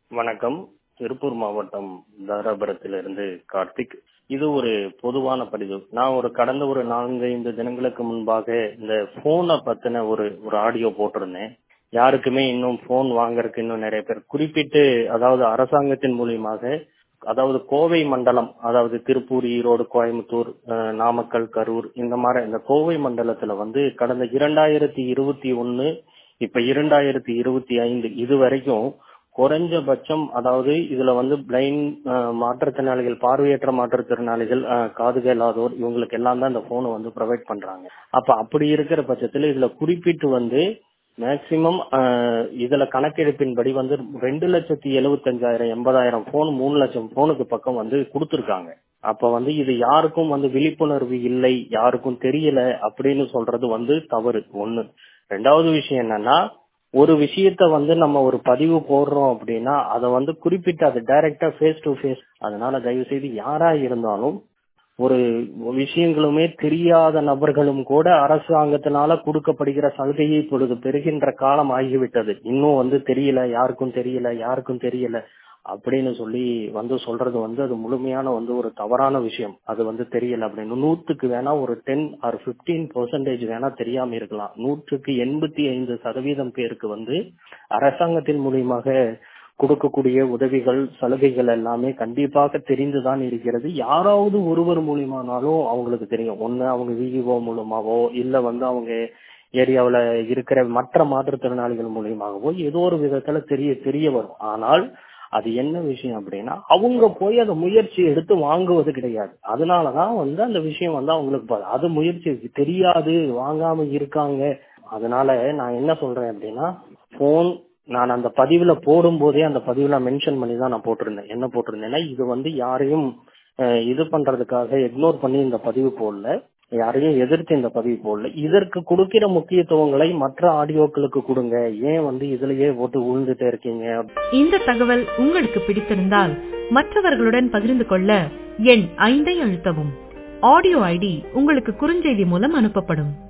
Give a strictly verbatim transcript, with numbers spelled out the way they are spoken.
வணக்கம். திருப்பூர் மாவட்டம் தாராபுரத்திலிருந்து கார்த்திக். இது ஒரு பொதுவான பதிவு. நான் ஒரு கடந்த ஒரு நான்கு ஐந்து தினங்களுக்கு முன்பாக இந்த போனை பத்தின ஒரு ஒரு ஆடியோ போட்டிருந்தேன். யாருக்குமே இன்னும் போன் வாங்கறதுக்கு இன்னும் நிறைய பேர் குறிப்பிட்டு, அதாவது அரசாங்கத்தின் மூலியமாக, அதாவது கோவை மண்டலம், அதாவது திருப்பூர், ஈரோடு, கோயம்புத்தூர், அஹ், நாமக்கல், கரூர், இந்த மாதிரி இந்த கோவை மண்டலத்துல வந்து கடந்த இரண்டாயிரத்தி இருபத்தி ஒன்னு இப்ப இரண்டாயிரத்தி இருபத்தி ஐந்து இது வரைக்கும் குறைஞ்சபட்சம், அதாவது இதுல வந்து பிளைண்ட் மாற்றுத்திறனாளிகள், பார்வையற்ற மாற்றுத்திறனாளிகள், அஹ், காது கேளாதோர், இவங்களுக்கு எல்லாம் தான் இந்த போனை வந்து ப்ரொவைட் பண்றாங்க. அப்ப அப்படி இருக்கிற பட்சத்துல இதுல குறிப்பிட்டு வந்து மேக்சிமம் இதுல கணக்கெடுப்பின்படி வந்து ரெண்டு லட்சத்தி எழுபத்தி அஞ்சாயிரம் எண்பதாயிரம் போன் மூணு லட்சம் போனுக்கு பக்கம் வந்து கொடுத்திருக்காங்க. அப்ப வந்து இது யாருக்கும் வந்து விழிப்புணர்வு இல்லை, யாருக்கும் தெரியல அப்படின்னு சொல்றது வந்து தவறு. ஒண்ணு. ரெண்டாவது விஷயம் என்னன்னா, ஒரு விஷயத்த வந்து நம்ம ஒரு பதிவு போடுறோம் அப்படின்னா அதை வந்து குறிப்பிட்டு அது டைரக்டா ஃபேஸ் டு ஃபேஸ். அதனால தயவு செய்து யாரா இருந்தாலும், ஒரு விஷயங்களுமே தெரியாத நபர்களும் கூட அரசாங்கத்தினால கொடுக்கப்படுகிற சலுகையை இப்பொழுது பெறுகின்ற காலம் ஆகிவிட்டது. இன்னும் வந்து தெரியல, யாருக்கும் தெரியல, யாருக்கும் தெரியல அப்படின்னு சொல்லி வந்து சொல்றது வந்து அது முழுமையான வந்து ஒரு தவறான விஷயம். அது வந்து தெரியல அப்படின்னு நூற்றுக்கு வேணா ஒரு டென் ஆர் பிப்டீன் பெர்சன்டேஜ் வேணா தெரியாம இருக்கலாம். நூற்றுக்கு எண்பத்தி ஐந்து சதவீதம் பேருக்கு வந்து அரசாங்கத்தின் மூலியமாக கொடுக்கக்கூடிய உதவிகள், சலுகைகள் எல்லாமே கண்டிப்பாக தெரிந்துதான் இருக்கிறது. யாராவது ஒருவர் மூலியமானாலும் அவங்களுக்கு தெரியும். ஒண்ணு அவங்க விஇஓ மூலமாவோ, இல்ல வந்து அவங்க ஏரியாவுல இருக்கிற மற்ற மாற்றுத்திறனாளிகள் மூலியமாகவோ ஏதோ ஒரு விதத்துல தெரிய தெரிய வரும். ஆனால் அது என்ன விஷயம் அப்படின்னா, அவங்க போய் அந்த முயற்சி எடுத்து வாங்குவது கிடையாது. அதனாலதான் வந்து அந்த விஷயம் வந்து அவங்களுக்கு அது முயற்சி தெரியாது, வாங்காம இருக்காங்க. அதனால நான் என்ன சொல்றேன் அப்படின்னா, போன் நான் அந்த பதிவுல போடும் போதே அந்த பதிவுல மென்ஷன் பண்ணி தான் நான் போட்டிருந்தேன். என்ன போட்டிருந்தேன்னா, இது வந்து யாரையும் இது பண்றதுக்காக இக்னோர் பண்ணி இந்த பதிவு போடல, யாரையும் எதிர்த்து இந்த பதிவு போடல. இதற்கு கொடுக்கிற முக்கியத்துவங்களை மற்ற ஆடியோக்களுக்கு கொடுங்க. ஏன் வந்து இதுலயே போட்டு உழுந்துட்டே இருக்கீங்க? இந்த தகவல் உங்களுக்கு பிடித்திருந்தால் மற்றவர்களுடன் பகிர்ந்து கொள்ள எண் ஐந்தை அழுத்தவும். ஆடியோ ஐடி உங்களுக்கு குறுஞ்செய்தி மூலம் அனுப்பப்படும்.